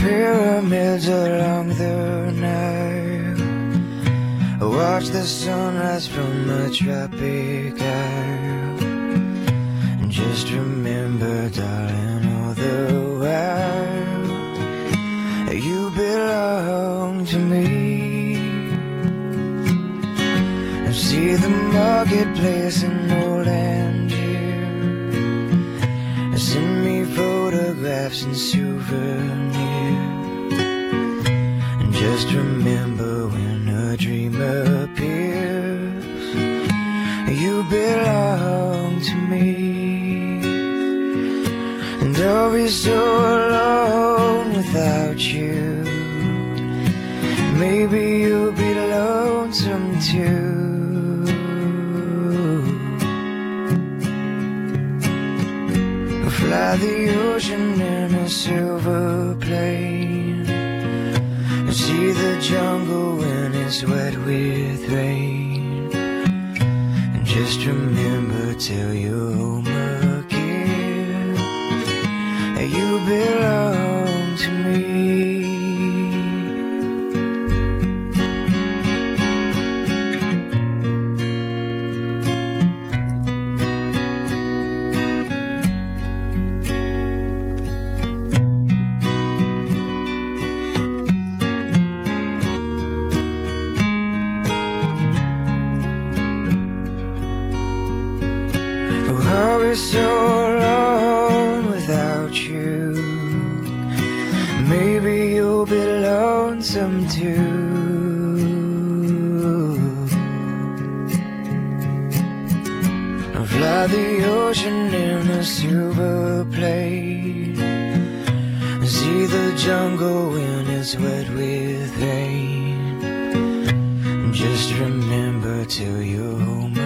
pyramids along the Nile. Watch the sunrise from the tropic isle. And just remember, darling, all the while you belong to me. And see the marketplace in old Angier. Send me photographs and souvenirs. And just remember, when a dream appears, you belong to me. And I'll be so alone without you. Maybe you'll be lonesome too. Fly the ocean in a silver plane. See the jungle when it's wet with rain. And just remember, till you're home again, you belong to me. I'll be so alone without you. Maybe you'll be lonesome too. I'll fly the ocean in a silver plane. See the jungle when it's wet with rain. Just remember, till you're home